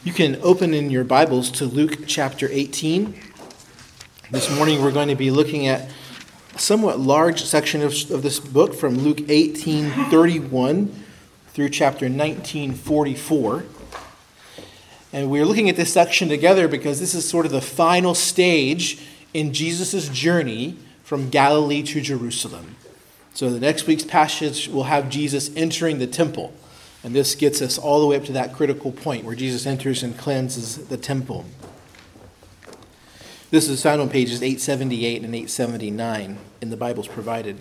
You can open in your Bibles to Luke chapter 18. This morning we're going to be looking at a somewhat large section of this book from Luke 18:31 through chapter 19:44. And we're looking at this section together because this is sort of the final stage in Jesus' journey from Galilee to Jerusalem. So the next week's passage will have Jesus entering the temple. And this gets us all the way up to that critical point where Jesus enters and cleanses the temple. This is found on pages 878 and 879 in the Bibles provided.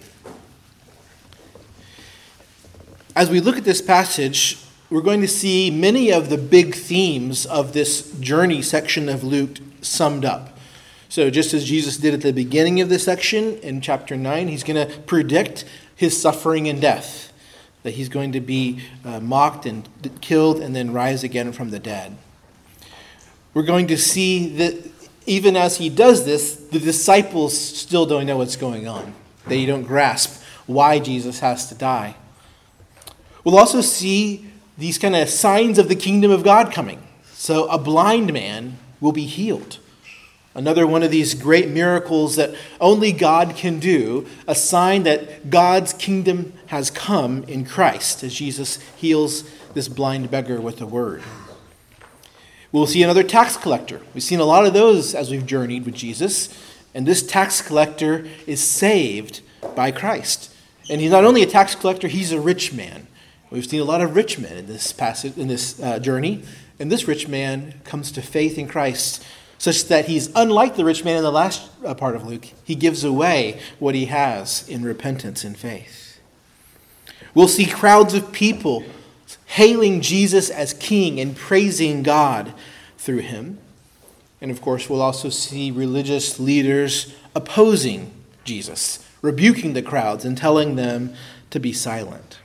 As we look at this passage, we're going to see many of the big themes of this journey section of Luke summed up. So just as Jesus did at the beginning of this section in chapter 9, he's going to predict his suffering and death. That he's going to be mocked and killed and then rise again from the dead. We're going to see that even as he does this, the disciples still don't know what's going on. They don't grasp why Jesus has to die. We'll also see these kind of signs of the kingdom of God coming. So a blind man will be healed. Another one of these great miracles that only God can do, a sign that God's kingdom has come in Christ as Jesus heals this blind beggar with a word. We'll see another tax collector. We've seen a lot of those as we've journeyed with Jesus, and this tax collector is saved by Christ. And he's not only a tax collector, he's a rich man. We've seen a lot of rich men in this passage, in this journey, and this rich man comes to faith in Christ, such that he's unlike the rich man in the last part of Luke. He gives away what he has in repentance and faith. We'll see crowds of people hailing Jesus as king and praising God through him. And of course, we'll also see religious leaders opposing Jesus, rebuking the crowds and telling them to be silent.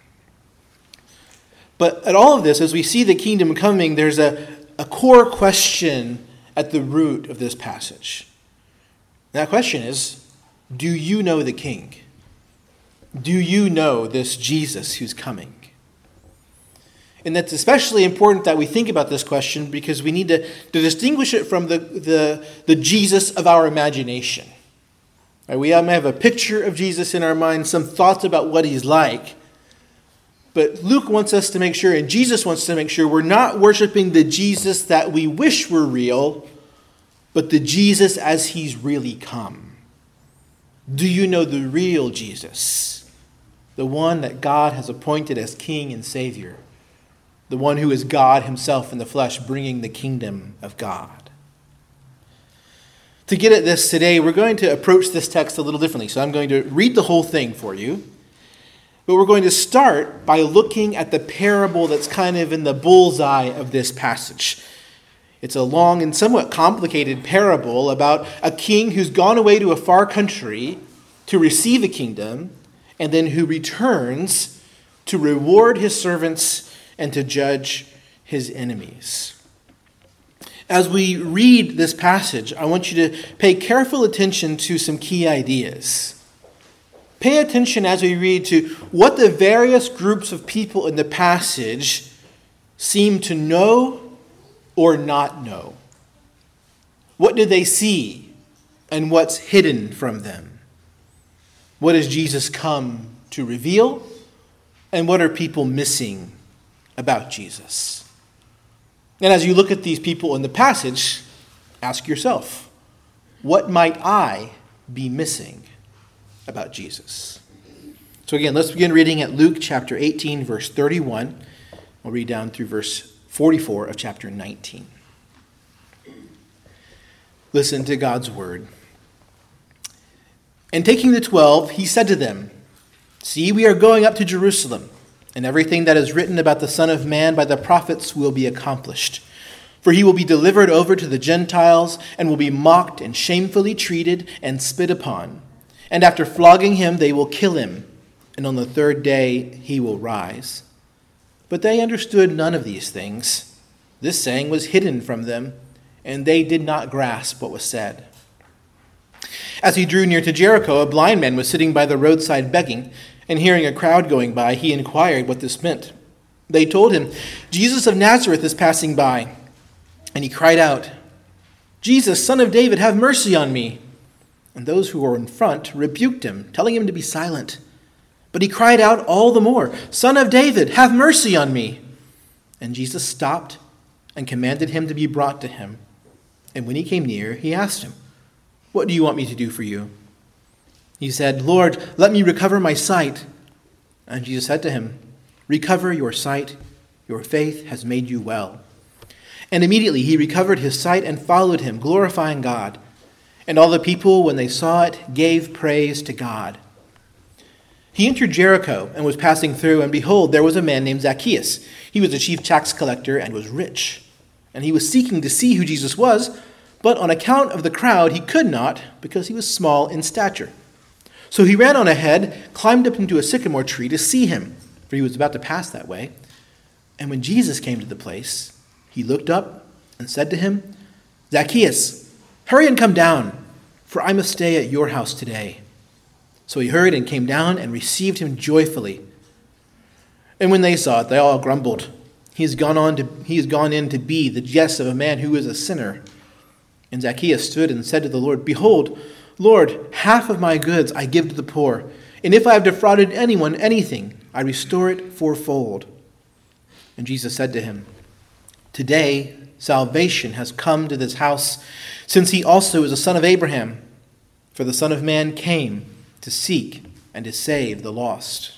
But at all of this, as we see the kingdom coming, there's a core question at the root of this passage. That question is, do you know the King? Do you know this Jesus who's coming? And that's especially important that we think about this question because we need to distinguish it from the Jesus of our imagination. Right? We may have a picture of Jesus in our mind, some thoughts about what he's like. But Luke wants us to make sure, and Jesus wants to make sure, we're not worshiping the Jesus that we wish were real, but the Jesus as he's really come. Do you know the real Jesus? The one that God has appointed as King and Savior. The one who is God himself in the flesh, bringing the kingdom of God. To get at this today, we're going to approach this text a little differently. So I'm going to read the whole thing for you. But we're going to start by looking at the parable that's kind of in the bullseye of this passage. It's a long and somewhat complicated parable about a king who's gone away to a far country to receive a kingdom and then who returns to reward his servants and to judge his enemies. As we read this passage, I want you to pay careful attention to some key ideas. Pay attention as we read to what the various groups of people in the passage seem to know or not know. What do they see and what's hidden from them? What does Jesus come to reveal? And what are people missing about Jesus? And as you look at these people in the passage, ask yourself, what might I be missing about Jesus? So again, let's begin reading at Luke chapter 18, verse 31. We'll read down through verse 44 of chapter 19. Listen to God's word. And taking the 12, he said to them, "See, we are going up to Jerusalem, and everything that is written about the Son of Man by the prophets will be accomplished. For he will be delivered over to the Gentiles and will be mocked and shamefully treated and spit upon. And after flogging him, they will kill him, and on the third day he will rise." But they understood none of these things. This saying was hidden from them, and they did not grasp what was said. As he drew near to Jericho, a blind man was sitting by the roadside begging, and hearing a crowd going by, he inquired what this meant. They told him, "Jesus of Nazareth is passing by." And he cried out, "Jesus, Son of David, have mercy on me." And those who were in front rebuked him, telling him to be silent. But he cried out all the more, "Son of David, have mercy on me." And Jesus stopped and commanded him to be brought to him. And when he came near, he asked him, "What do you want me to do for you?" He said, "Lord, let me recover my sight." And Jesus said to him, "Recover your sight. Your faith has made you well." And immediately he recovered his sight and followed him, glorifying God. And all the people, when they saw it, gave praise to God. He entered Jericho and was passing through, and behold, there was a man named Zacchaeus. He was a chief tax collector and was rich. And he was seeking to see who Jesus was, but on account of the crowd he could not, because he was small in stature. So he ran on ahead, climbed up into a sycamore tree to see him, for he was about to pass that way. And when Jesus came to the place, he looked up and said to him, "Zacchaeus, hurry and come down, for I must stay at your house today." So he hurried and came down and received him joyfully. And when they saw it, they all grumbled, He has gone in to be the jest of a man who is a sinner." And Zacchaeus stood and said to the Lord, "Behold, Lord, half of my goods I give to the poor, and if I have defrauded anyone anything, I restore it fourfold." And Jesus said to him, "Today salvation has come to this house, since he also is a son of Abraham. For the Son of Man came to seek and to save the lost."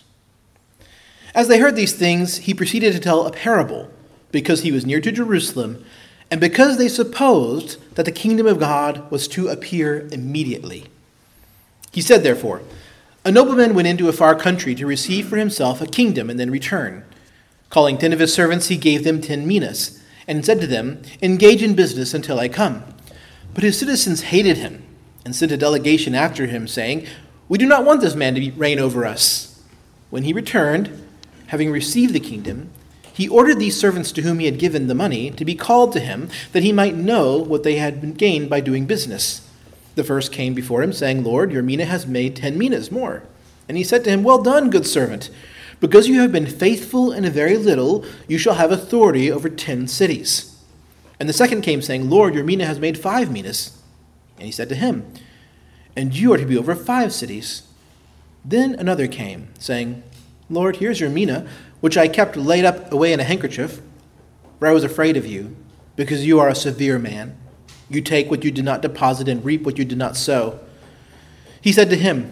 As they heard these things, he proceeded to tell a parable, because he was near to Jerusalem, and because they supposed that the kingdom of God was to appear immediately. He said, therefore, "A nobleman went into a far country to receive for himself a kingdom and then return. Calling 10 of his servants, he gave them 10 minas, and said to them, 'Engage in business until I come.' But his citizens hated him, and sent a delegation after him, saying, 'We do not want this man to reign over us.' When he returned, having received the kingdom, he ordered these servants to whom he had given the money to be called to him, that he might know what they had gained by doing business. The first came before him, saying, 'Lord, your mina has made 10 minas more.' And he said to him, 'Well done, good servant. Because you have been faithful in a very little, you shall have authority over 10 cities.' And the second came, saying, 'Lord, your mina has made 5 minas.' And he said to him, 'And you are to be over 5 cities.' Then another came, saying, 'Lord, here's your mina, which I kept laid up away in a handkerchief, for I was afraid of you, because you are a severe man. You take what you did not deposit and reap what you did not sow.' He said to him,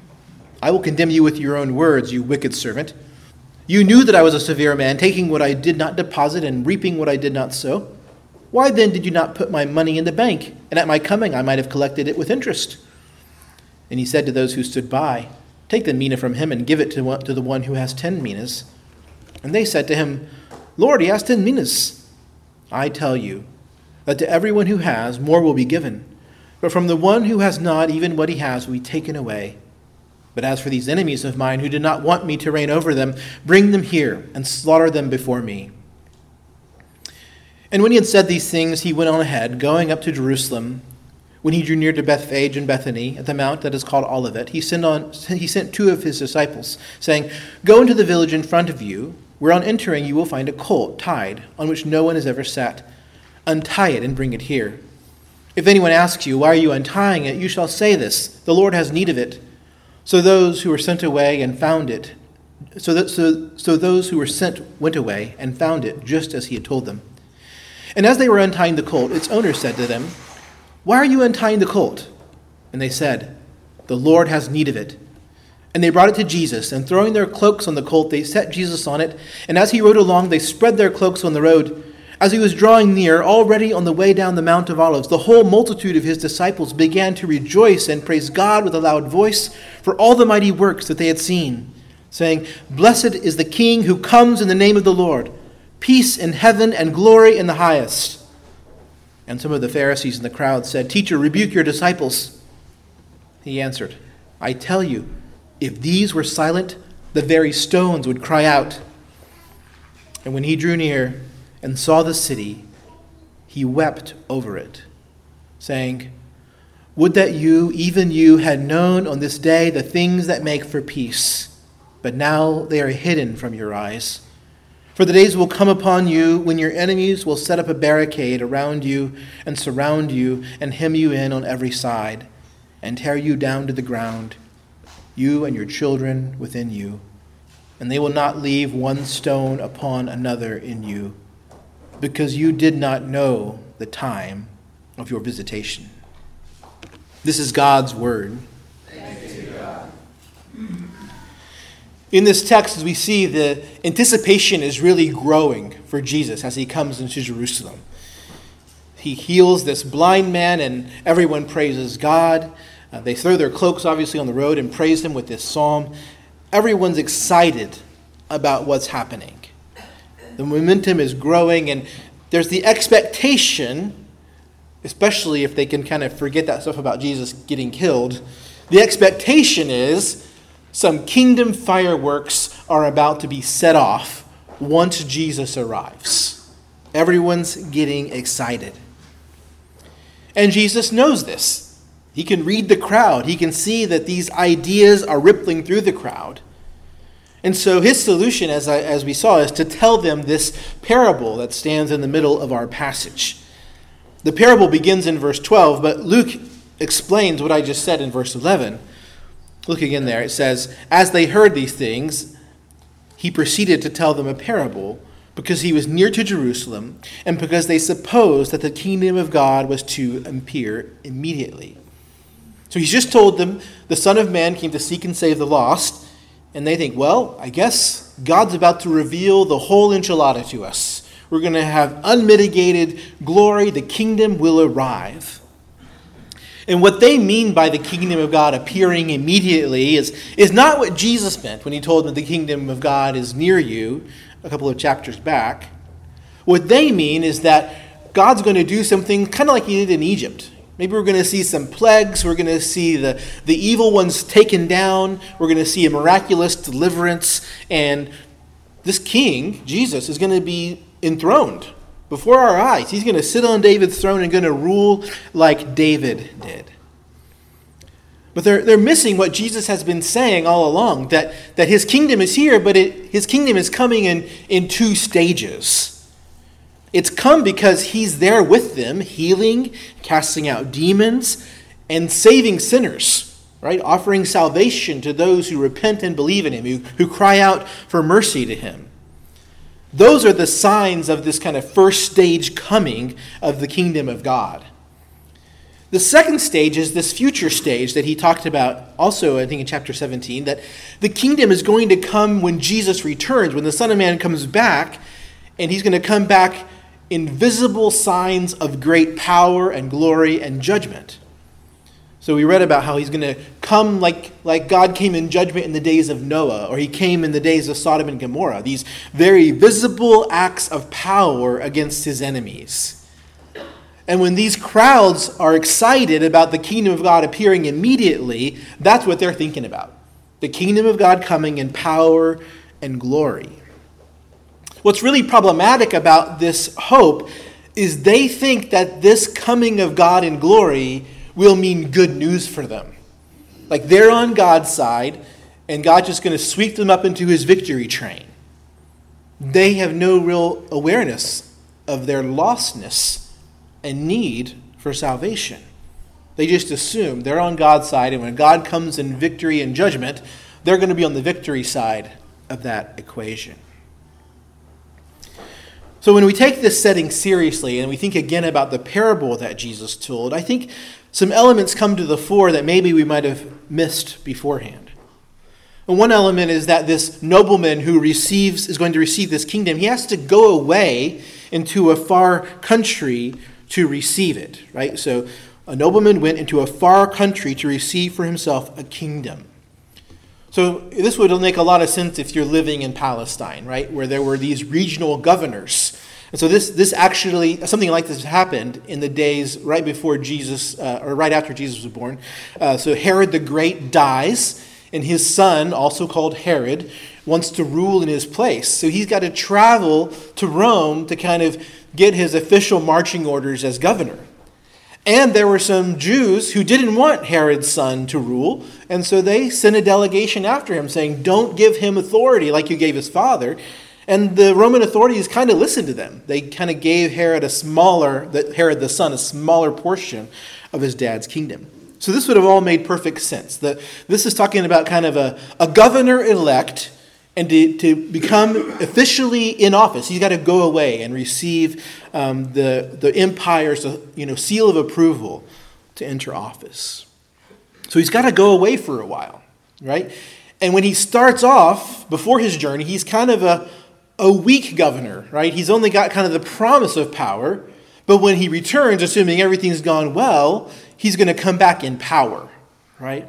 'I will condemn you with your own words, you wicked servant. You knew that I was a severe man, taking what I did not deposit and reaping what I did not sow. Why then did you not put my money in the bank, and at my coming I might have collected it with interest?' And he said to those who stood by, 'Take the mina from him and give it to the one who has 10 minas.' And they said to him, 'Lord, he has 10 minas.' 'I tell you that to everyone who has, more will be given. But from the one who has not, even what he has will be taken away. But as for these enemies of mine who did not want me to reign over them, bring them here and slaughter them before me.' And when he had said these things, he went on ahead, going up to Jerusalem. When he drew near to Bethphage and Bethany, at the mount that is called Olivet, he sent 2 of his disciples, saying, 'Go into the village in front of you, where on entering you will find a colt tied, on which no one has ever sat. Untie it and bring it here. If anyone asks you, "Why are you untying it?" you shall say this, "The Lord has need of it." So those who were sent away and found it. So those who were sent went away and found it just as he had told them. And as they were untying the colt, its owner said to them, "Why are you untying the colt?" And they said, "The Lord has need of it." And they brought it to Jesus, and throwing their cloaks on the colt, they set Jesus on it. And as he rode along, they spread their cloaks on the road. As he was drawing near, already on the way down the Mount of Olives, the whole multitude of his disciples began to rejoice and praise God with a loud voice for all the mighty works that they had seen, saying, "Blessed is the King who comes in the name of the Lord. Peace in heaven and glory in the highest." And some of the Pharisees in the crowd said, "Teacher, rebuke your disciples." He answered, "I tell you, if these were silent, the very stones would cry out." And when he drew near and saw the city, he wept over it, saying, "Would that you, even you, had known on this day the things that make for peace, but now they are hidden from your eyes. For the days will come upon you when your enemies will set up a barricade around you and surround you and hem you in on every side and tear you down to the ground, you and your children within you. And they will not leave one stone upon another in you, because you did not know the time of your visitation. This is God's word. Thanks be to God. In this text, as we see, the anticipation is really growing for Jesus as he comes into Jerusalem. He heals this blind man, and everyone praises God. They throw their cloaks, obviously, on the road and praise him with this psalm. Everyone's excited about what's happening. The momentum is growing, and there's the expectation, especially if they can kind of forget that stuff about Jesus getting killed. The expectation is some kingdom fireworks are about to be set off once Jesus arrives. Everyone's getting excited. And Jesus knows this. He can read the crowd. He can see that these ideas are rippling through the crowd. And so his solution, as we saw, is to tell them this parable that stands in the middle of our passage. The parable begins in verse 12, but Luke explains what I just said in verse 11. Look again there. It says, "As they heard these things, he proceeded to tell them a parable, because he was near to Jerusalem, and because they supposed that the kingdom of God was to appear immediately." So he's just told them the Son of Man came to seek and save the lost, and they think, well, I guess God's about to reveal the whole enchilada to us. We're going to have unmitigated glory. The kingdom will arrive. And what they mean by the kingdom of God appearing immediately is not what Jesus meant when he told them the kingdom of God is near you a couple of chapters back. What they mean is that God's going to do something kind of like he did in Egypt. Maybe we're going to see some plagues. We're going to see the evil ones taken down. We're going to see a miraculous deliverance. And this king, Jesus, is going to be enthroned before our eyes. He's going to sit on David's throne and going to rule like David did. But they're missing what Jesus has been saying all along, that his kingdom is here, but his kingdom is coming in two stages. It's come because he's there with them, healing, casting out demons, and saving sinners, right? Offering salvation to those who repent and believe in him, who cry out for mercy to him. Those are the signs of this kind of first stage coming of the kingdom of God. The second stage is this future stage that he talked about also, I think, in chapter 17, that the kingdom is going to come when Jesus returns, when the Son of Man comes back, and he's going to come back in visible signs of great power and glory and judgment. So we read about how he's going to come like God came in judgment in the days of Noah, or he came in the days of Sodom and Gomorrah, these very visible acts of power against his enemies. And when these crowds are excited about the kingdom of God appearing immediately, that's what they're thinking about. The kingdom of God coming in power and glory. What's really problematic about this hope is they think that this coming of God in glory will mean good news for them. Like they're on God's side, and God's just going to sweep them up into his victory train. They have no real awareness of their lostness and need for salvation. They just assume they're on God's side, and when God comes in victory and judgment, they're going to be on the victory side of that equation. So when we take this setting seriously and we think again about the parable that Jesus told, I think some elements come to the fore that maybe we might have missed beforehand. And one element is that this nobleman who is going to receive this kingdom, he has to go away into a far country to receive it, right? So a nobleman went into a far country to receive for himself a kingdom. So this would make a lot of sense if you're living in Palestine, right, where there were these regional governors. And so this actually, something like this happened in the days right before Jesus, or right after Jesus was born. So Herod the Great dies, and his son, also called Herod, wants to rule in his place. So he's got to travel to Rome to kind of get his official marching orders as governor. And there were some Jews who didn't want Herod's son to rule, and so they sent a delegation after him saying, don't give him authority like you gave his father. And the Roman authorities kind of listened to them. They kind of gave Herod Herod the son, a smaller portion of his dad's kingdom. So this would have all made perfect sense. This is talking about kind of a governor-elect, and to become officially in office, he's got to go away and receive the empire's seal of approval to enter office. So he's got to go away for a while, right? And when he starts off, before his journey, he's kind of a weak governor, right? He's only got kind of the promise of power, but when he returns, assuming everything's gone well, he's going to come back in power, right?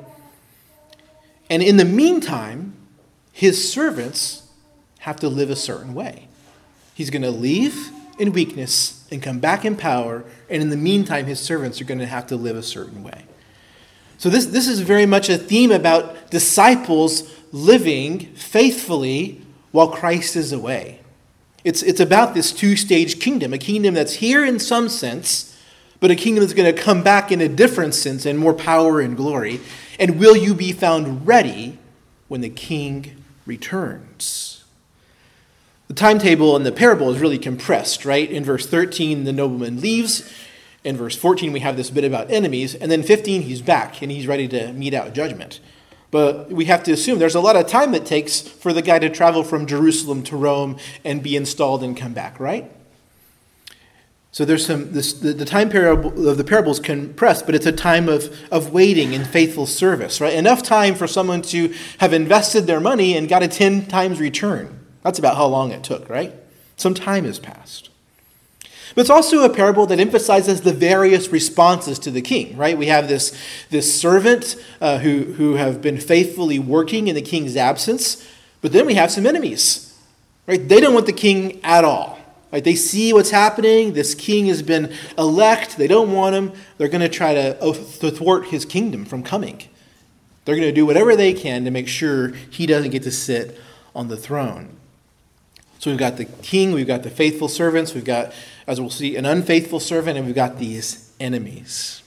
And in the meantime, his servants have to live a certain way. He's going to leave in weakness and come back in power, and in the meantime, his servants are going to have to live a certain way. So this is very much a theme about disciples living faithfully while Christ is away. It's about this two-stage kingdom, a kingdom that's here in some sense, but a kingdom that's going to come back in a different sense and more power and glory. And will you be found ready when the king returns? The timetable in the parable is really compressed, right? In verse 13, the nobleman leaves. In verse 14, we have this bit about enemies. And then 15, he's back and he's ready to mete out judgment. But we have to assume there's a lot of time it takes for the guy to travel from Jerusalem to Rome and be installed and come back, right? So there's the time parable of the parable is compressed, but it's a time of waiting and faithful service, right? Enough time for someone to have invested their money and got a 10 times return. That's about how long it took, right? Some time has passed. But it's also a parable that emphasizes the various responses to the king, right? We have this servant who have been faithfully working in the king's absence, but then we have some enemies, right? They don't want the king at all. Right? They see what's happening. This king has been elect. They don't want him. They're going to try to thwart his kingdom from coming. They're going to do whatever they can to make sure he doesn't get to sit on the throne. So we've got the king, we've got the faithful servants, we've got, as we'll see, an unfaithful servant, and we've got these enemies.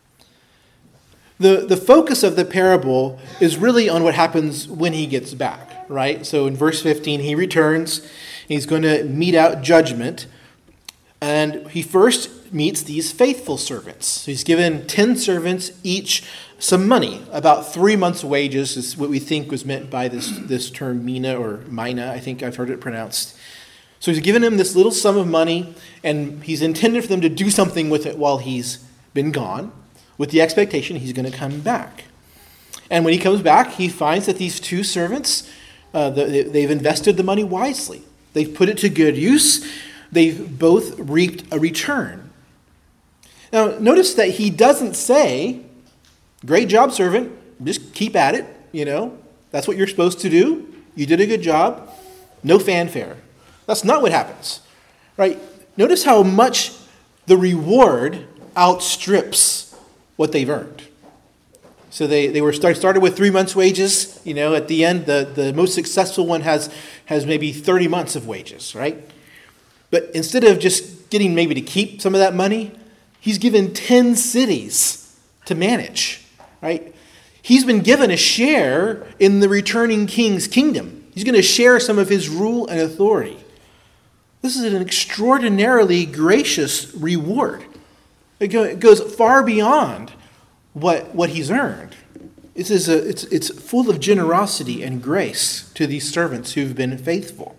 The focus of the parable is really on what happens when he gets back, right? So in verse 15, he returns. He's going to mete out judgment. And he first meets these faithful servants. So he's given 10 servants each some money. About 3 months' wages is what we think was meant by this term mina or mina. I think I've heard it pronounced. So he's given them this little sum of money, and he's intended for them to do something with it while he's been gone, with the expectation he's going to come back. And when he comes back, he finds that these 2 servants, they've invested the money wisely. They've put it to good use. They've both reaped a return. Now, notice that he doesn't say, great job, servant. Just keep at it. That's what you're supposed to do. You did a good job. No fanfare. That's not what happens, right? Notice how much the reward outstrips what they've earned. So they were started with 3 months' wages. At the end, the most successful one has maybe 30 months of wages, right? But instead of just getting maybe to keep some of that money, he's given 10 cities to manage, right? He's been given a share in the returning king's kingdom. He's going to share some of his rule and authority. This is an extraordinarily gracious reward. It goes far beyond what he's earned. It's full of generosity and grace to these servants who've been faithful.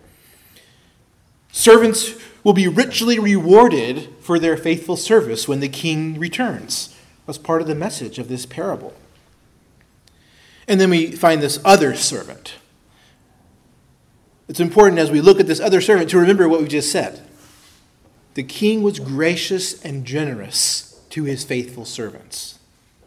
Servants will be richly rewarded for their faithful service when the king returns. That's part of the message of this parable. And then we find this other servant. It's important as we look at this other servant to remember what we just said. The king was gracious and generous to his faithful servants.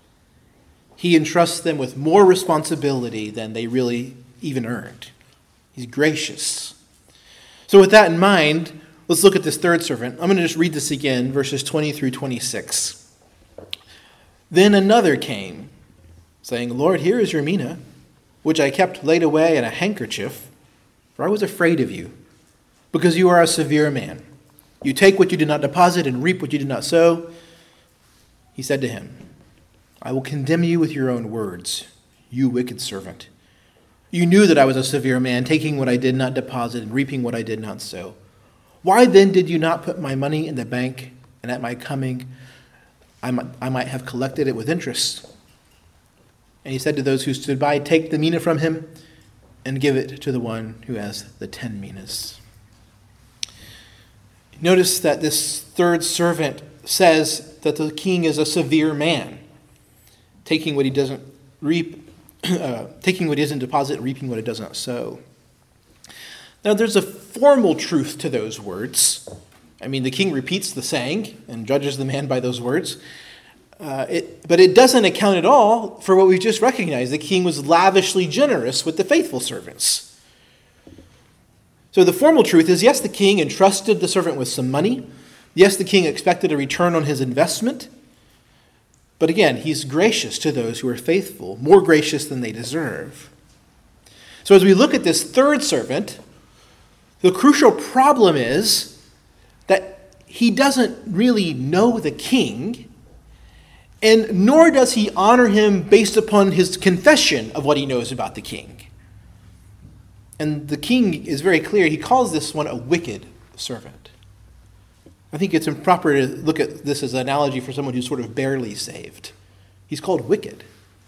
He entrusts them with more responsibility than they really even earned. He's gracious. So with that in mind, let's look at this third servant. I'm going to just read this again, verses 20 through 26. Then another came, saying, Lord, here is your mina, which I kept laid away in a handkerchief, for I was afraid of you, because you are a severe man. You take what you did not deposit and reap what you did not sow. He said to him, I will condemn you with your own words, you wicked servant. You knew that I was a severe man, taking what I did not deposit and reaping what I did not sow. Why then did you not put my money in the bank, and at my coming I might have collected it with interest?' And he said to those who stood by, 'Take the mina from him and give it to the one who has the 10 minas.'" Notice that this third servant says that the king is a severe man, taking what he doesn't reap, taking what he doesn't deposit and reaping what it does not sow. Now, there's a formal truth to those words. I mean, the king repeats the saying and judges the man by those words. But it doesn't account at all for what we just recognized. The king was lavishly generous with the faithful servants. So the formal truth is, yes, the king entrusted the servant with some money. Yes, the king expected a return on his investment. But again, he's gracious to those who are faithful, more gracious than they deserve. So as we look at this third servant, the crucial problem is that he doesn't really know the king, and nor does he honor him based upon his confession of what he knows about the king. And the king is very clear. He calls this one a wicked servant. I think it's improper to look at this as an analogy for someone who's sort of barely saved. He's called wicked.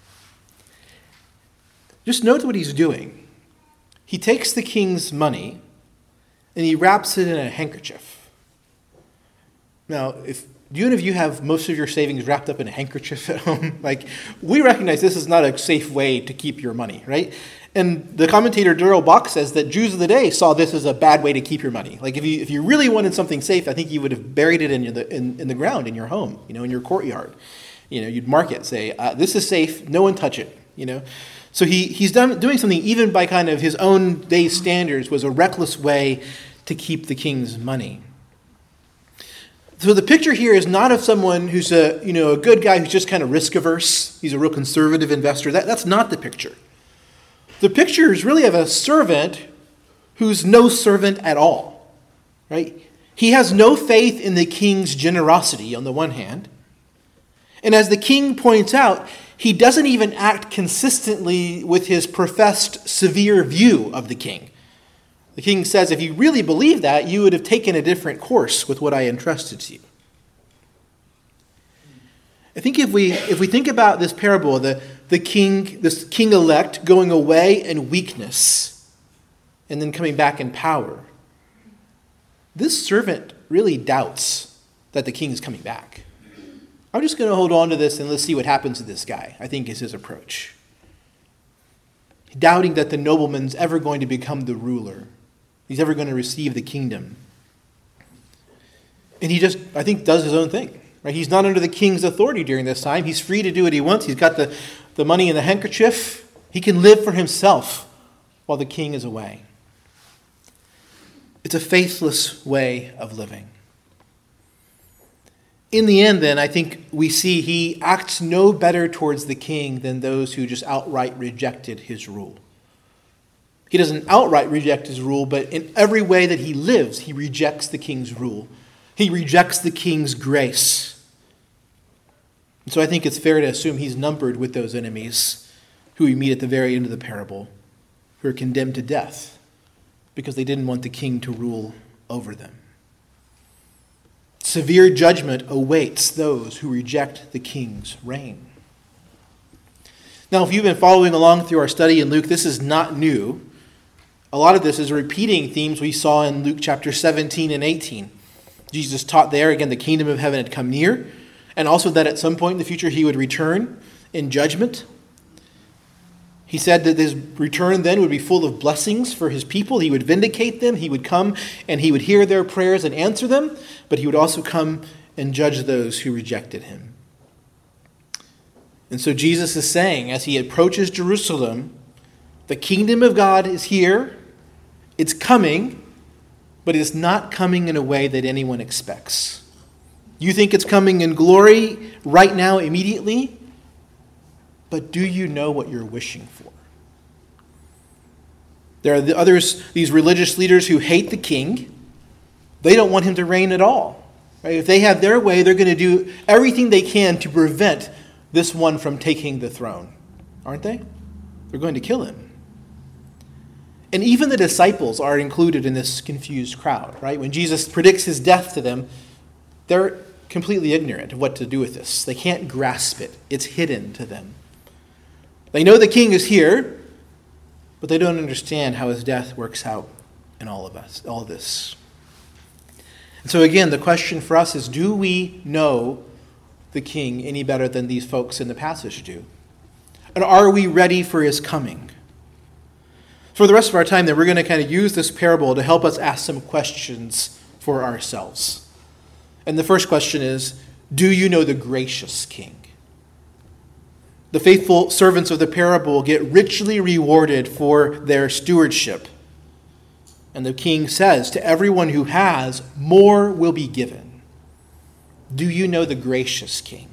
Just note what he's doing. He takes the king's money and he wraps it in a handkerchief. Now, do any of you have most of your savings wrapped up in a handkerchief at home? We recognize this is not a safe way to keep your money, right? And the commentator Daryl Bach says that Jews of the day saw this as a bad way to keep your money. If you really wanted something safe, I think you would have buried it in the ground in your home, in your courtyard. You'd mark it, say, this is safe, no one touch it, So he's doing something even by kind of his own day's standards was a reckless way to keep the king's money. So the picture here is not of someone who's a good guy who's just kind of risk averse. He's a real conservative investor. That's not the picture. The picture is really of a servant who's no servant at all, right? He has no faith in the king's generosity on the one hand. And as the king points out, he doesn't even act consistently with his professed severe view of the king. The king says, if you really believe that, you would have taken a different course with what I entrusted to you. I think if we think about this parable, this king-elect going away in weakness and then coming back in power, this servant really doubts that the king is coming back. I'm just going to hold on to this and let's see what happens to this guy, I think is his approach. Doubting that the nobleman's ever going to become the ruler. He's ever going to receive the kingdom. And he just, I think, does his own thing. Right? He's not under the king's authority during this time. He's free to do what he wants. He's got the money in the handkerchief. He can live for himself while the king is away. It's a faithless way of living. In the end, then, I think we see he acts no better towards the king than those who just outright rejected his rule. He doesn't outright reject his rule, but in every way that he lives, he rejects the king's rule. He rejects the king's grace. And so I think it's fair to assume he's numbered with those enemies who we meet at the very end of the parable, who are condemned to death because they didn't want the king to rule over them. Severe judgment awaits those who reject the king's reign. Now, if you've been following along through our study in Luke, this is not new. A lot of this is repeating themes we saw in Luke chapter 17 and 18. Jesus taught there, again, the kingdom of heaven had come near, and also that at some point in the future he would return in judgment. He said that his return then would be full of blessings for his people. He would vindicate them. He would come and he would hear their prayers and answer them, but he would also come and judge those who rejected him. And so Jesus is saying, as he approaches Jerusalem, the kingdom of God is here. It's coming, but it's not coming in a way that anyone expects. You think it's coming in glory right now, immediately, but do you know what you're wishing for? There are these religious leaders who hate the king. They don't want him to reign at all. Right? If they have their way, they're going to do everything they can to prevent this one from taking the throne, aren't they? They're going to kill him. And even the disciples are included in this confused crowd, right? When Jesus predicts his death to them, they're completely ignorant of what to do with this. They can't grasp it. It's hidden to them. They know the king is here, but they don't understand how his death works out in all of this. And so again, the question for us is, do we know the king any better than these folks in the passage do? And are we ready for his coming? For the rest of our time, then, we're going to kind of use this parable to help us ask some questions for ourselves. And the first question is, do you know the gracious king? The faithful servants of the parable get richly rewarded for their stewardship. And the king says, to everyone who has, more will be given. Do you know the gracious king?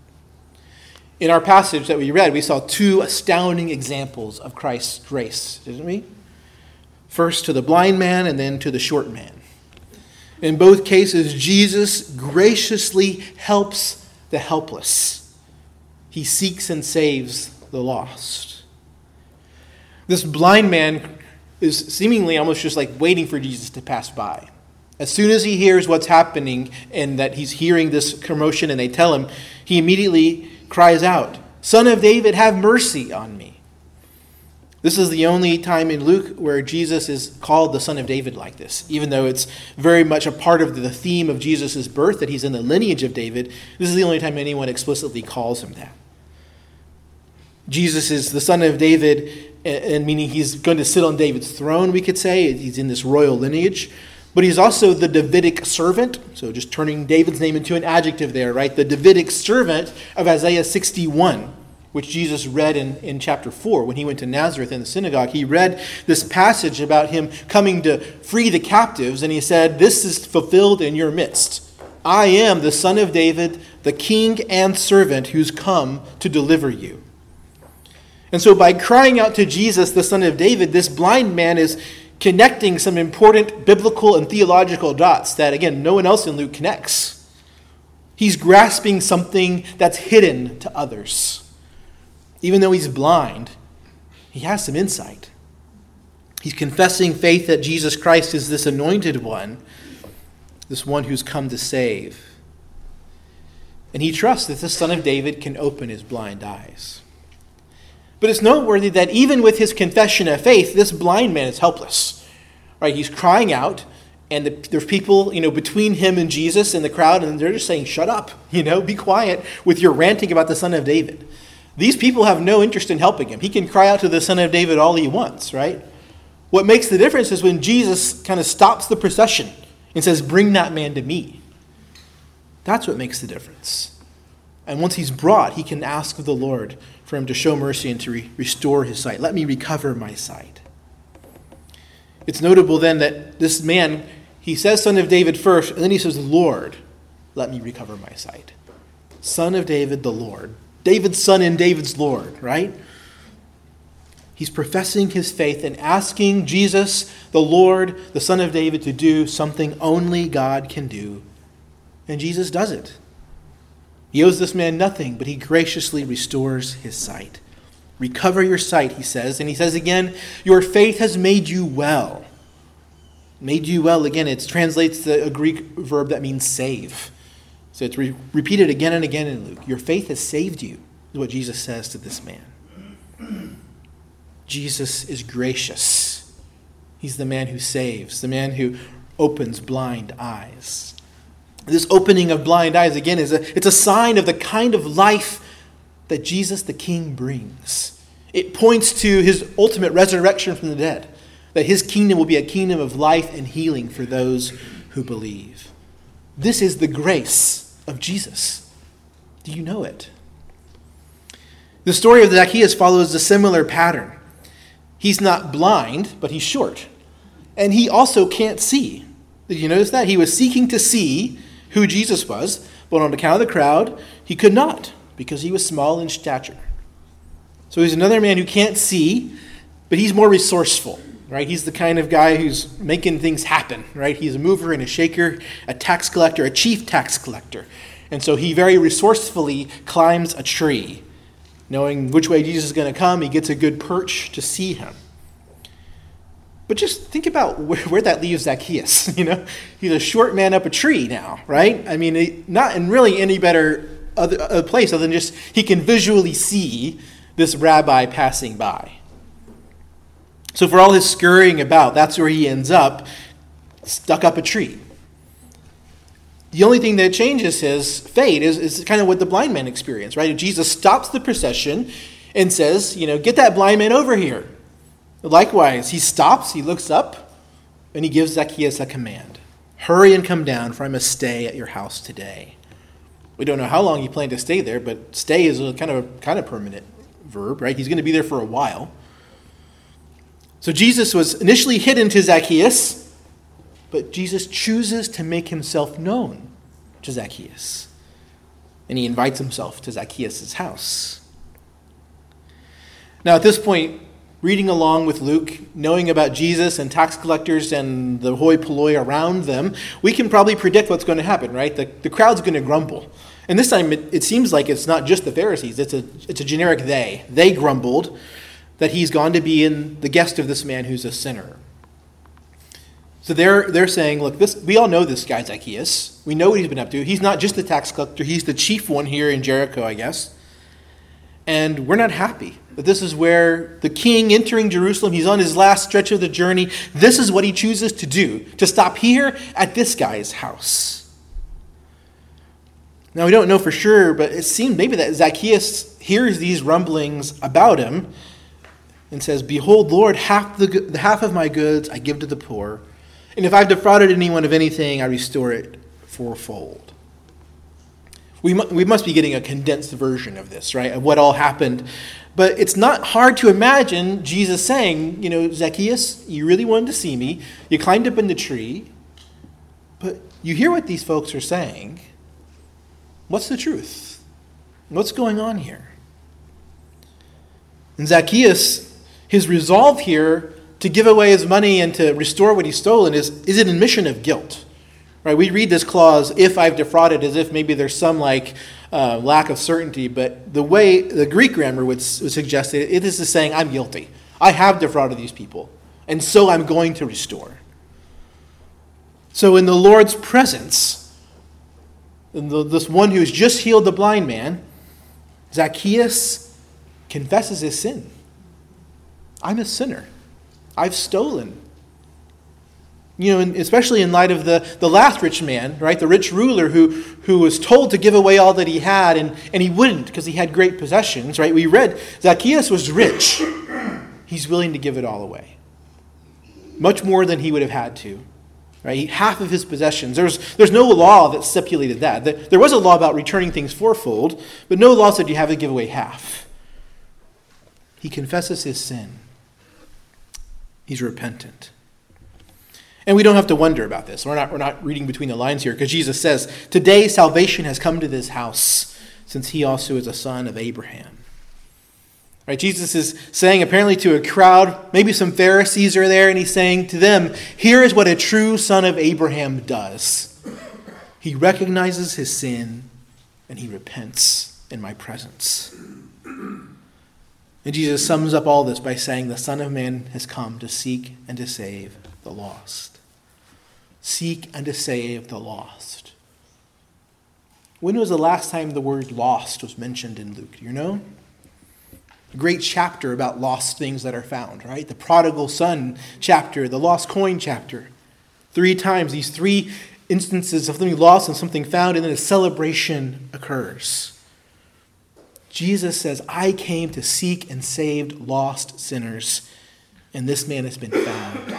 In our passage that we read, we saw two astounding examples of Christ's grace, didn't we? First to the blind man and then to the short man. In both cases, Jesus graciously helps the helpless. He seeks and saves the lost. This blind man is seemingly almost just like waiting for Jesus to pass by. As soon as he hears what's happening and that he's hearing this commotion and they tell him, he immediately cries out, "Son of David, have mercy on me." This is the only time in Luke where Jesus is called the Son of David like this. Even though it's very much a part of the theme of Jesus' birth, that he's in the lineage of David, this is the only time anyone explicitly calls him that. Jesus is the Son of David, and meaning he's going to sit on David's throne, we could say. He's in this royal lineage. But he's also the Davidic servant, so just turning David's name into an adjective there, right? The Davidic servant of Isaiah 61, which Jesus read in chapter 4 when he went to Nazareth in the synagogue. He read this passage about him coming to free the captives, and he said, "This is fulfilled in your midst. I am the Son of David, the king and servant who's come to deliver you." And so by crying out to Jesus, the Son of David, this blind man is connecting some important biblical and theological dots that, again, no one else in Luke connects. He's grasping something that's hidden to others. Even though he's blind, he has some insight. He's confessing faith that Jesus Christ is this anointed one, this one who's come to save. And he trusts that the Son of David can open his blind eyes. But it's noteworthy that even with his confession of faith, this blind man is helpless. Right? He's crying out, and there's people, between him and Jesus in the crowd, and they're just saying, "Shut up, be quiet with your ranting about the Son of David." These people have no interest in helping him. He can cry out to the Son of David all he wants, right? What makes the difference is when Jesus kind of stops the procession and says, "Bring that man to me." That's what makes the difference. And once he's brought, he can ask of the Lord for him to show mercy and to restore his sight. "Let me recover my sight." It's notable then that this man, he says Son of David first, and then he says, "Lord, let me recover my sight." Son of David, the Lord. David's son and David's Lord, right? He's professing his faith and asking Jesus, the Lord, the Son of David, to do something only God can do. And Jesus does it. He owes this man nothing, but he graciously restores his sight. "Recover your sight," he says. And he says again, "Your faith has made you well." Made you well, again, it translates a Greek verb that means save. So it's repeated again and again in Luke. Your faith has saved you, is what Jesus says to this man. Jesus is gracious. He's the man who saves, the man who opens blind eyes. This opening of blind eyes, again, it's a sign of the kind of life that Jesus the King brings. It points to his ultimate resurrection from the dead, that his kingdom will be a kingdom of life and healing for those who believe. This is the grace of Jesus. Do you know it? The story of Zacchaeus follows a similar pattern. He's not blind, but he's short. And he also can't see. Did you notice that? He was seeking to see who Jesus was, but on account of the crowd, he could not because he was small in stature. So he's another man who can't see, but he's more resourceful, right? He's the kind of guy who's making things happen, right? He's a mover and a shaker, a tax collector, a chief tax collector. And so he very resourcefully climbs a tree. Knowing which way Jesus is going to come, he gets a good perch to see him. But just think about where that leaves Zacchaeus. He's a short man up a tree now, right? I mean, not in really any better other place other than just he can visually see this rabbi passing by. So for all his scurrying about, that's where he ends up, stuck up a tree. The only thing that changes his fate is kind of what the blind man experienced, right? Jesus stops the procession and says, get that blind man over here. Likewise, he stops, he looks up, and he gives Zacchaeus a command. Hurry and come down, for I must stay at your house today. We don't know how long he planned to stay there, but stay is a kind of permanent verb, right? He's going to be there for a while. So Jesus was initially hidden to Zacchaeus, but Jesus chooses to make himself known to Zacchaeus. And he invites himself to Zacchaeus' house. Now at this point, reading along with Luke, knowing about Jesus and tax collectors and the hoi polloi around them, we can probably predict what's going to happen, right? The crowd's going to grumble. And this time it seems like it's not just the Pharisees, it's a generic they. They grumbled that he's gone to be the guest of this man who's a sinner. So they're saying, look, we all know this guy Zacchaeus. We know what he's been up to. He's not just the tax collector, he's the chief one here in Jericho, I guess. And we're not happy that this is where the king entering Jerusalem, he's on his last stretch of the journey. This is what he chooses to do, to stop here at this guy's house. Now, we don't know for sure, but it seemed maybe that Zacchaeus hears these rumblings about him and says, behold, Lord, half of my goods I give to the poor, and if I've defrauded anyone of anything, I restore it fourfold. We must be getting a condensed version of this, right, of what all happened. But it's not hard to imagine Jesus saying, Zacchaeus, you really wanted to see me. You climbed up in the tree. But you hear what these folks are saying. What's the truth? What's going on here? And Zacchaeus, his resolve here to give away his money and to restore what he's stolen is an admission of guilt. Right, we read this clause, if I've defrauded, as if maybe there's some lack of certainty, but the way the Greek grammar would suggest it is saying, I'm guilty. I have defrauded these people, and so I'm going to restore. So in the Lord's presence, this one who's just healed the blind man, Zacchaeus confesses his sin. I'm a sinner. I've stolen. And especially in light of the last rich man, right? The rich ruler who was told to give away all that he had, and he wouldn't because he had great possessions, right? We read Zacchaeus was rich. He's willing to give it all away. Much more than he would have had to, right? Half of his possessions. There's no law that stipulated that. There was a law about returning things fourfold, but no law said you have to give away half. He confesses his sin. He's repentant. And we don't have to wonder about this. We're not reading between the lines here, because Jesus says, today salvation has come to this house, since he also is a son of Abraham. Right? Jesus is saying apparently to a crowd, maybe some Pharisees are there, and he's saying to them, here is what a true son of Abraham does. He recognizes his sin, and he repents in my presence. And Jesus sums up all this by saying, the Son of Man has come to seek and to save the lost. Seek and to save the lost. When was the last time the word lost was mentioned in Luke? Do you know? A great chapter about lost things that are found, right? The prodigal son chapter, the lost coin chapter. 3 times, these 3 instances of something lost and something found, and then a celebration occurs. Jesus says, I came to seek and save lost sinners, and this man has been found.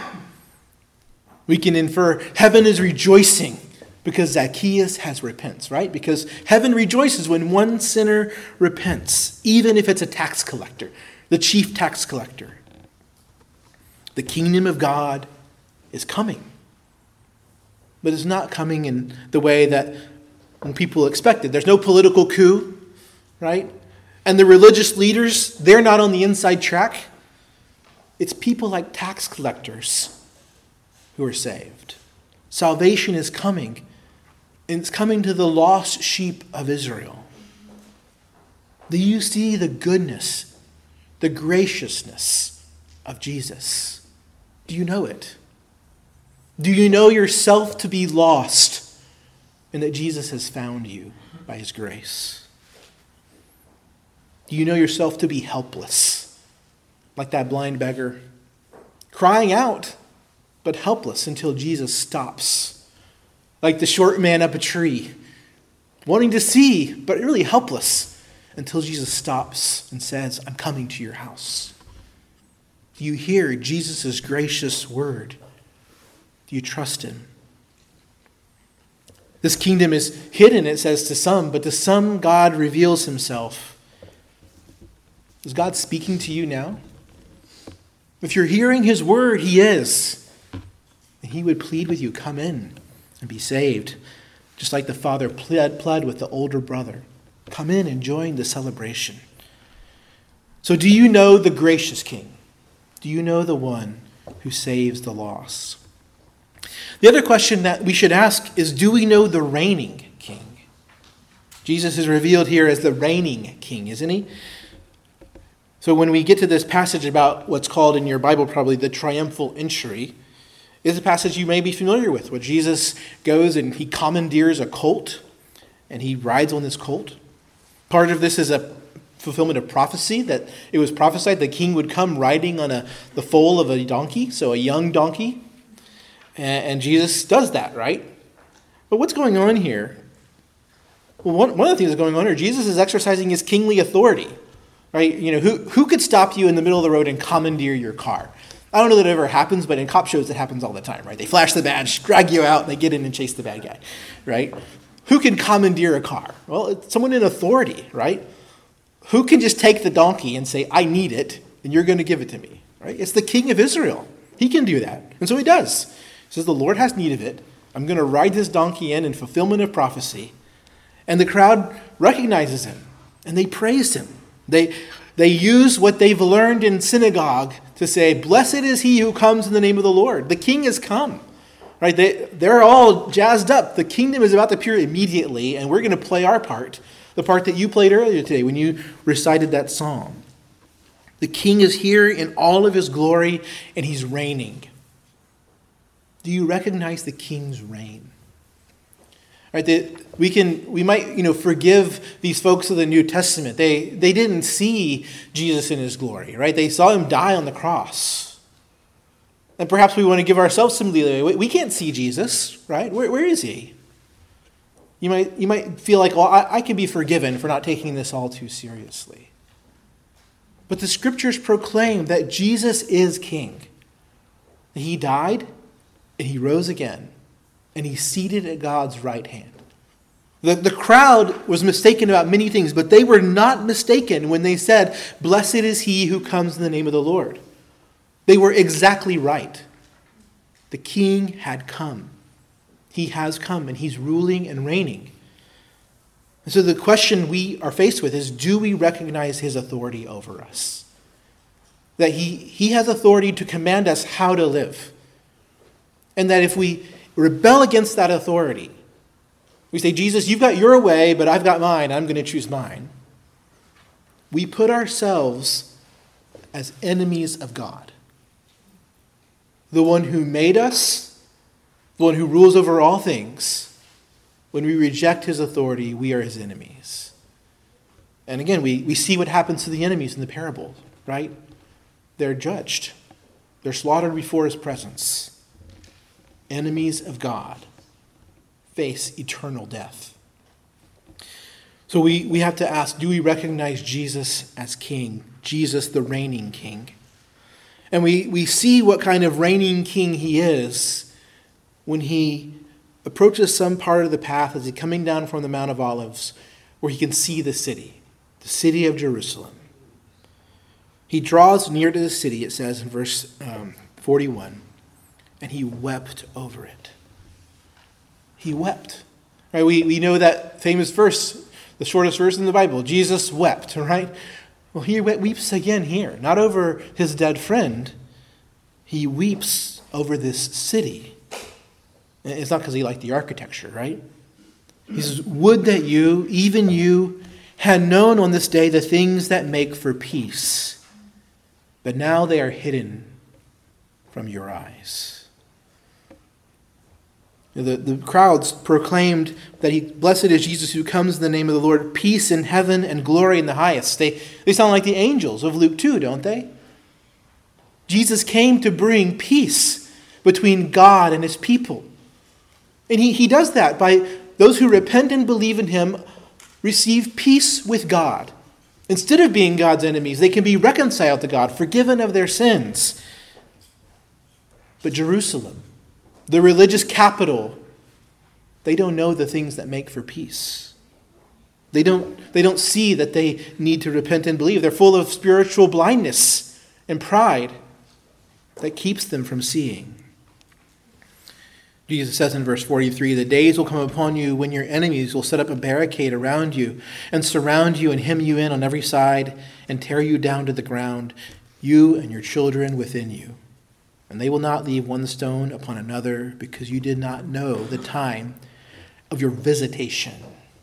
We can infer heaven is rejoicing because Zacchaeus has repents, right? Because heaven rejoices when one sinner repents, even if it's a tax collector, the chief tax collector. The kingdom of God is coming. But it's not coming in the way that people expected. There's no political coup, right? And the religious leaders, they're not on the inside track. It's people like tax collectors who are saved. Salvation is coming, and it's coming to the lost sheep of Israel. Do you see the goodness, the graciousness of Jesus? Do you know it? Do you know yourself to be lost and that Jesus has found you by his grace? Do you know yourself to be helpless, like that blind beggar, crying out, but helpless until Jesus stops, like the short man up a tree, wanting to see, but really helpless until Jesus stops and says, I'm coming to your house? Do you hear Jesus' gracious word? Do you trust him? This kingdom is hidden, it says, to some, but to some God reveals himself. Is God speaking to you now? If you're hearing his word, he is. And he would plead with you, come in and be saved. Just like the father pled with the older brother. Come in and join the celebration. So do you know the gracious king? Do you know the one who saves the lost? The other question that we should ask is, do we know the reigning king? Jesus is revealed here as the reigning king, isn't he? So when we get to this passage about what's called in your Bible probably the triumphal entry, is a passage you may be familiar with, where Jesus goes and he commandeers a colt, and he rides on this colt. Part of this is a fulfillment of prophecy, that it was prophesied the king would come riding on the foal of a donkey, so a young donkey. And Jesus does that, right? But what's going on here? Well, one of the things that's going on here, Jesus is exercising his kingly authority, right? You know, who could stop you in the middle of the road and commandeer your car? I don't know that it ever happens, but in cop shows it happens all the time, right? They flash the badge, drag you out, and they get in and chase the bad guy, right? Who can commandeer a car? Well, it's someone in authority, right? Who can just take the donkey and say, I need it, and you're going to give it to me, right? It's the king of Israel. He can do that. And so he does. He says, the Lord has need of it. I'm going to ride this donkey in fulfillment of prophecy. And the crowd recognizes him, and they praise him. They use what they've learned in synagogue to say, blessed is he who comes in the name of the Lord. The king has come. Right? They're all jazzed up. The kingdom is about to appear immediately, and we're going to play our part, the part that you played earlier today when you recited that psalm. The king is here in all of his glory, and he's reigning. Do you recognize the king's reign? Right? We might forgive these folks of the New Testament. They didn't see Jesus in his glory, right? They saw him die on the cross. And perhaps we want to give ourselves some leeway. We can't see Jesus, right? Where is he? You might feel like, well, I can be forgiven for not taking this all too seriously. But the scriptures proclaim that Jesus is king. He died, and he rose again, and he's seated at God's right hand. The crowd was mistaken about many things, but they were not mistaken when they said, blessed is he who comes in the name of the Lord. They were exactly right. The king had come. He has come, and he's ruling and reigning. And so the question we are faced with is, do we recognize his authority over us? That he has authority to command us how to live. And that if we rebel against that authority, we say, Jesus, you've got your way, but I've got mine. I'm going to choose mine. We put ourselves as enemies of God. The one who made us, the one who rules over all things. When we reject his authority, we are his enemies. And again, we see what happens to the enemies in the parable, right? They're judged. They're slaughtered before his presence. Enemies of God face eternal death. So we have to ask, do we recognize Jesus as king? Jesus, the reigning king? And we see what kind of reigning king he is when he approaches some part of the path as he's coming down from the Mount of Olives, where he can see the city of Jerusalem. He draws near to the city, it says in verse 41, and he wept over it. He wept. Right? We know that famous verse, the shortest verse in the Bible, Jesus wept, right? Well, he weeps again here, not over his dead friend. He weeps over this city. And it's not because he liked the architecture, right? He says, would that you, even you, had known on this day the things that make for peace. But now they are hidden from your eyes. The crowds proclaimed that blessed is Jesus who comes in the name of the Lord, peace in heaven and glory in the highest. They sound like the angels of Luke 2, don't they? Jesus came to bring peace between God and his people. And he does that by those who repent and believe in him receive peace with God. Instead of being God's enemies, they can be reconciled to God, forgiven of their sins. But Jerusalem, the religious capital, they don't know the things that make for peace. They don't see that they need to repent and believe. They're full of spiritual blindness and pride that keeps them from seeing. Jesus says in verse 43, the days will come upon you when your enemies will set up a barricade around you and surround you and hem you in on every side and tear you down to the ground, you and your children within you. And they will not leave one stone upon another because you did not know the time of your visitation.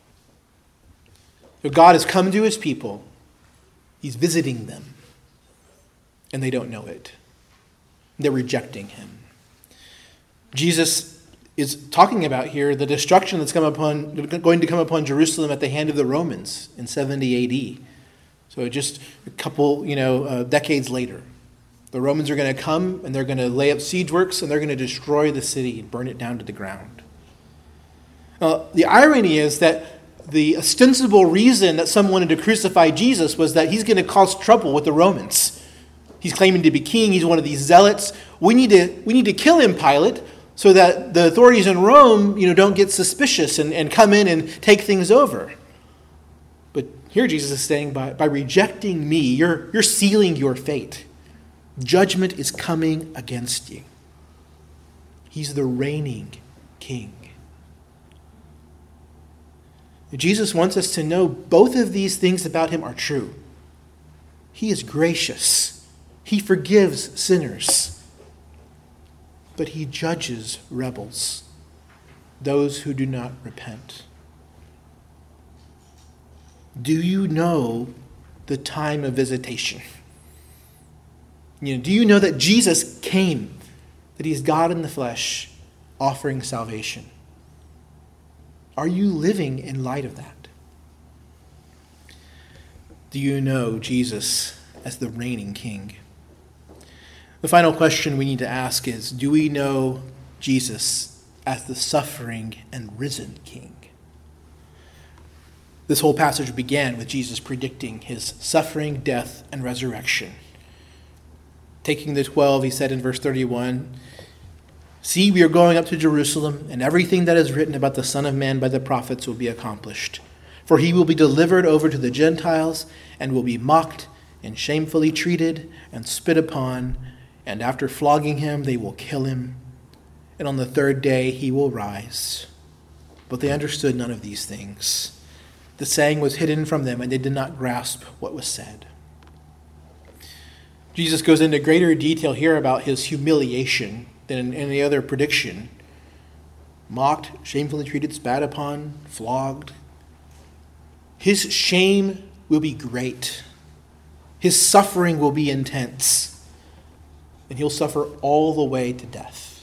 So God has come to his people. He's visiting them. And they don't know it. They're rejecting him. Jesus is talking about here the destruction that's going to come upon Jerusalem at the hand of the Romans in 70 AD. So just a couple, decades later. The Romans are going to come and they're going to lay up siege works and they're going to destroy the city and burn it down to the ground. The irony is that the ostensible reason that some wanted to crucify Jesus was that he's going to cause trouble with the Romans. He's claiming to be king. He's one of these zealots. We need to kill him, Pilate, so that the authorities in Rome, don't get suspicious and come in and take things over. But here Jesus is saying, by rejecting me, you're sealing your fate. Judgment is coming against you. He's the reigning king. Jesus wants us to know both of these things about him are true. He is gracious. He forgives sinners. But he judges rebels, those who do not repent. Do you know the time of visitation? Do you know that Jesus came, that he's God in the flesh, offering salvation? Are you living in light of that? Do you know Jesus as the reigning king? The final question we need to ask is, do we know Jesus as the suffering and risen king? This whole passage began with Jesus predicting his suffering, death, and resurrection. Taking the 12, he said in verse 31, see, we are going up to Jerusalem, and everything that is written about the Son of Man by the prophets will be accomplished. For he will be delivered over to the Gentiles, and will be mocked, and shamefully treated, and spit upon, and after flogging him, they will kill him, and on the third day he will rise. But they understood none of these things. The saying was hidden from them, and they did not grasp what was said. Jesus goes into greater detail here about his humiliation than in any other prediction. Mocked, shamefully treated, spat upon, flogged. His shame will be great. His suffering will be intense. And he'll suffer all the way to death.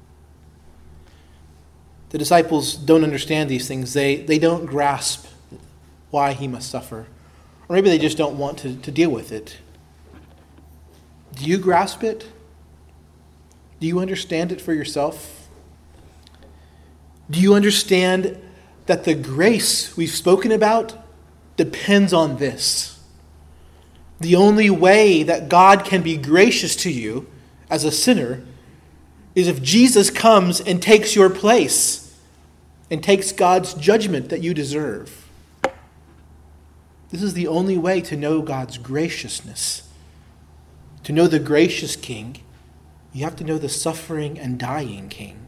The disciples don't understand these things. They don't grasp why he must suffer. Or maybe they just don't want to deal with it. Do you grasp it? Do you understand it for yourself? Do you understand that the grace we've spoken about depends on this? The only way that God can be gracious to you as a sinner is if Jesus comes and takes your place and takes God's judgment that you deserve. This is the only way to know God's graciousness. To know the gracious king, you have to know the suffering and dying king.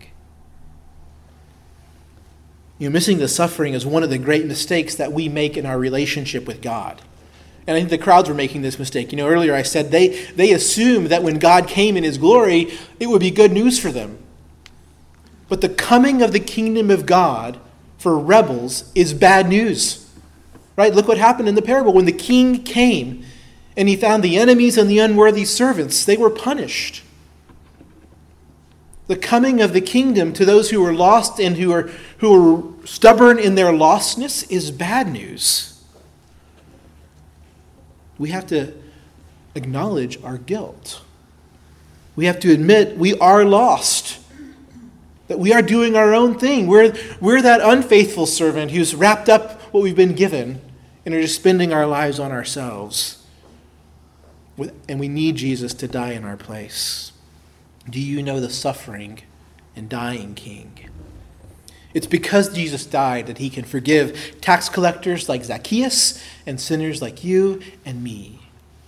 Missing the suffering is one of the great mistakes that we make in our relationship with God. And I think the crowds were making this mistake. Earlier I said they assumed that when God came in his glory, it would be good news for them. But the coming of the kingdom of God for rebels is bad news. Right? Look what happened in the parable. When the king came and he found the enemies and the unworthy servants, they were punished. The coming of the kingdom to those who are lost and who are stubborn in their lostness is bad news. We have to acknowledge our guilt. We have to admit we are lost, that we are doing our own thing. We're that unfaithful servant who's wrapped up what we've been given and are just spending our lives on ourselves. And we need Jesus to die in our place. Do you know the suffering and dying King? It's because Jesus died that he can forgive tax collectors like Zacchaeus and sinners like you and me.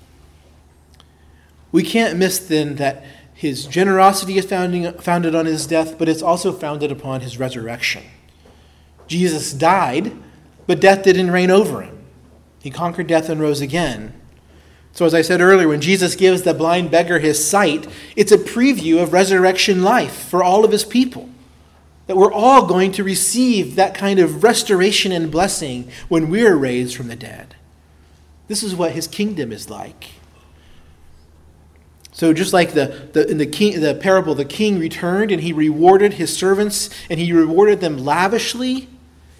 We can't miss then that his generosity is founded on his death, but it's also founded upon his resurrection. Jesus died, but death didn't reign over him. He conquered death and rose again. So as I said earlier, when Jesus gives the blind beggar his sight, it's a preview of resurrection life for all of his people. That we're all going to receive that kind of restoration and blessing when we're raised from the dead. This is what his kingdom is like. So just like in the parable, the king returned and he rewarded his servants and he rewarded them lavishly,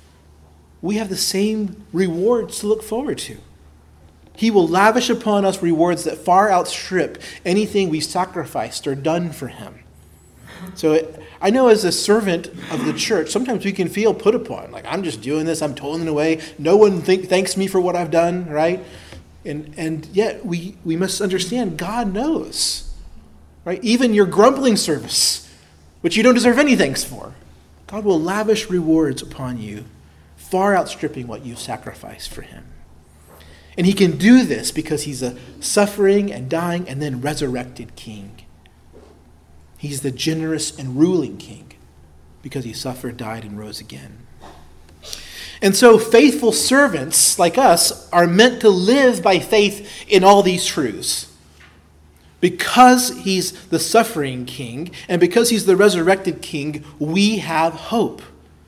we have the same rewards to look forward to. He will lavish upon us rewards that far outstrip anything we sacrificed or done for him. So I know as a servant of the church, sometimes we can feel put upon. Like, I'm just doing this, I'm toiling away. No one thanks me for what I've done, right? And yet we must understand God knows, right? Even your grumbling service, which you don't deserve any thanks for, God will lavish rewards upon you, far outstripping what you sacrificed for him. And he can do this because he's a suffering and dying and then resurrected king. He's the generous and ruling king because he suffered, died, and rose again. And so faithful servants like us are meant to live by faith in all these truths. Because he's the suffering king and because he's the resurrected king, we have hope.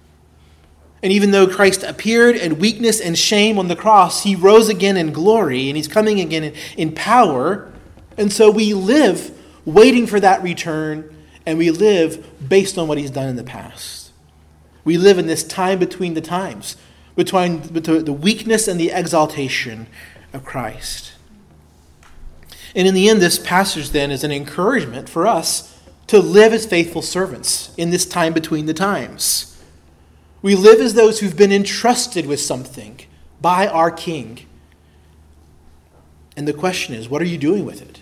And even though Christ appeared in weakness and shame on the cross, he rose again in glory and he's coming again in power. And so we live waiting for that return, and we live based on what he's done in the past. We live in this time between the times, between the weakness and the exaltation of Christ. And in the end, this passage then is an encouragement for us to live as faithful servants in this time between the times. We live as those who've been entrusted with something by our King. And the question is, what are you doing with it?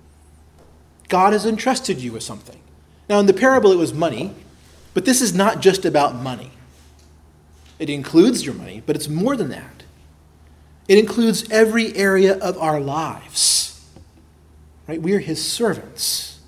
God has entrusted you with something. Now, in the parable, it was money, but this is not just about money. It includes your money, but it's more than that. It includes every area of our lives. Right? We are his servants.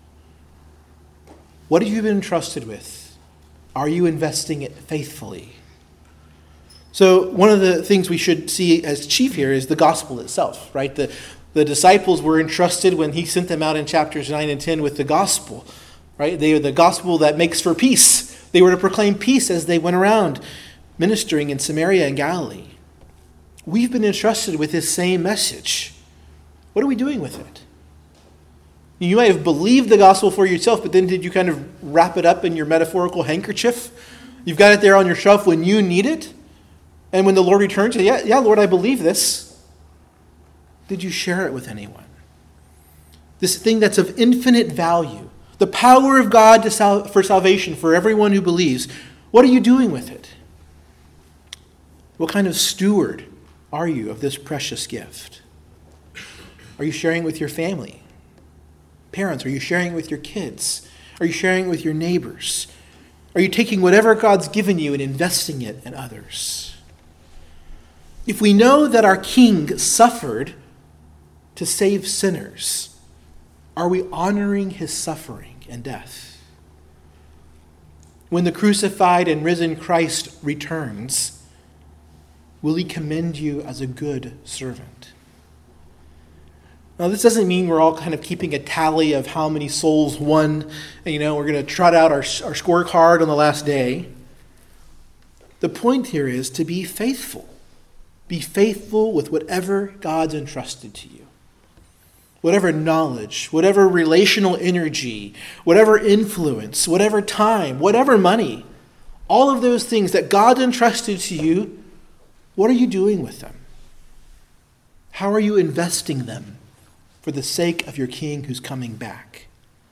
What have you been entrusted with? Are you investing it faithfully? So one of the things we should see as chief here is the gospel itself, right? The disciples were entrusted when he sent them out in chapters 9 and 10 with the gospel, right? They are the gospel that makes for peace. They were to proclaim peace as they went around ministering in Samaria and Galilee. We've been entrusted with this same message. What are we doing with it? You might have believed the gospel for yourself, but then did you kind of wrap it up in your metaphorical handkerchief? You've got it there on your shelf when you need it? And when the Lord returns, you say, yeah, Lord, I believe this. Did you share it with anyone? This thing that's of infinite value, the power of God for salvation for everyone who believes, what are you doing with it? What kind of steward are you of this precious gift? Are you sharing with your family? Parents, are you sharing with your kids? Are you sharing with your neighbors? Are you taking whatever God's given you and investing it in others? If we know that our King suffered to save sinners, are we honoring his suffering and death? When the crucified and risen Christ returns, will he commend you as a good servant? Now, this doesn't mean we're all kind of keeping a tally of how many souls won. And, we're going to trot out our scorecard on the last day. The point here is to be faithful. Be faithful with whatever God's entrusted to you. whatever knowledge, whatever relational energy, whatever influence, whatever time, whatever money, all of those things that God entrusted to you, what are you doing with them? How are you investing them for the sake of your King who's coming back?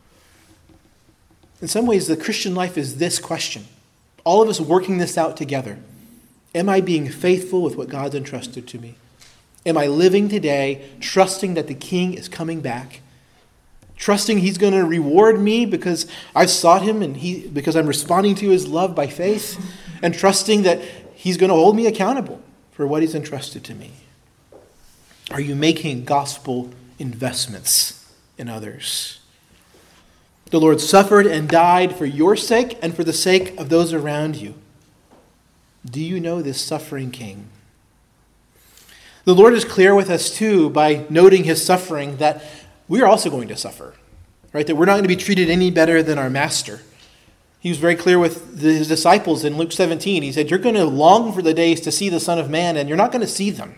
In some ways, the Christian life is this question. All of us working this out together. Am I being faithful with what God's entrusted to me? Am I living today trusting that the King is coming back? Trusting he's going to reward me because I've sought him and because I'm responding to his love by faith, and trusting that he's going to hold me accountable for what he's entrusted to me. Are you making gospel investments in others? The Lord suffered and died for your sake and for the sake of those around you. Do you know this suffering King? The Lord is clear with us too by noting his suffering that we're also going to suffer, right? That we're not going to be treated any better than our master. He was very clear with his disciples in Luke 17. He said, you're going to long for the days to see the Son of Man, and you're not going to see them.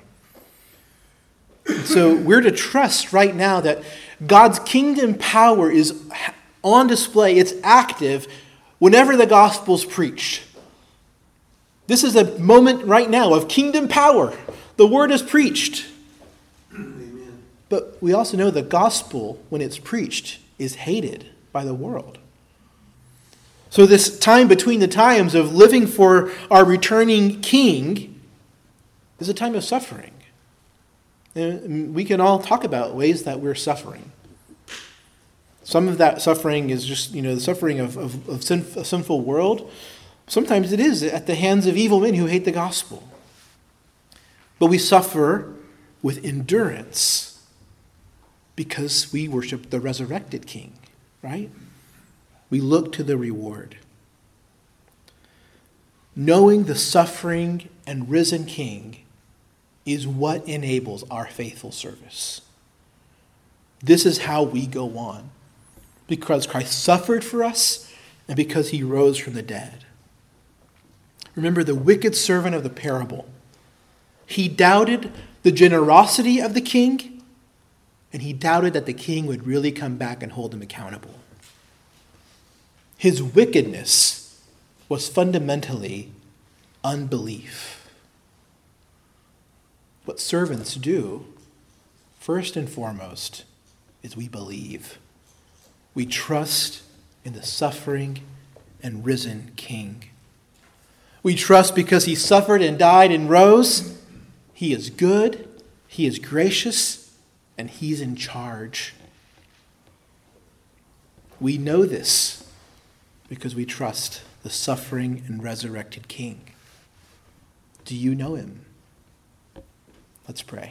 So we're to trust right now that God's kingdom power is on display. It's active whenever the gospel's preached. This is a moment right now of kingdom power. The word is preached. Amen. But we also know the gospel, when it's preached, is hated by the world. So this time between the times of living for our returning King is a time of suffering. And we can all talk about ways that we're suffering. Some of that suffering is just, the suffering of a sinful world. Sometimes it is at the hands of evil men who hate the gospel. But we suffer with endurance because we worship the resurrected King, right? We look to the reward. Knowing the suffering and risen King is what enables our faithful service. This is how we go on, because Christ suffered for us and because he rose from the dead. Remember the wicked servant of the parable. He doubted the generosity of the King, and he doubted that the King would really come back and hold him accountable. His wickedness was fundamentally unbelief. What servants do, first and foremost, is we believe. We trust in the suffering and risen King. We trust because he suffered and died and rose. He is good, he is gracious, and he's in charge. We know this because we trust the suffering and resurrected King. Do you know him? Let's pray.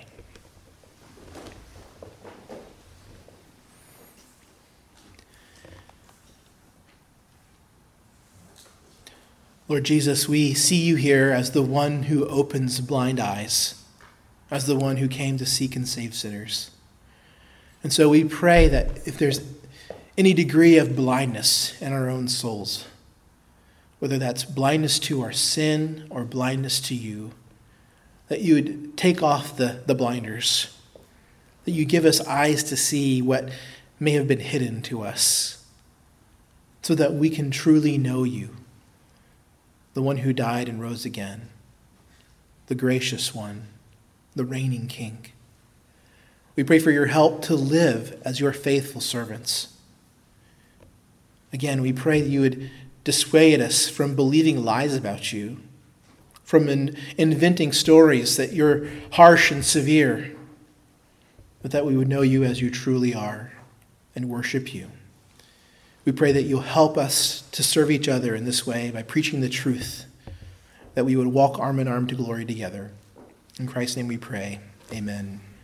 Lord Jesus, we see you here as the one who opens blind eyes, as the one who came to seek and save sinners. And so we pray that if there's any degree of blindness in our own souls, whether that's blindness to our sin or blindness to you, that you would take off the blinders, that you give us eyes to see what may have been hidden to us, so that we can truly know you, the one who died and rose again, the gracious one, the reigning King. We pray for your help to live as your faithful servants. Again, we pray that you would dissuade us from believing lies about you, from inventing stories that you're harsh and severe, but that we would know you as you truly are and worship you. We pray that you'll help us to serve each other in this way by preaching the truth, that we would walk arm in arm to glory together. In Christ's name we pray. Amen.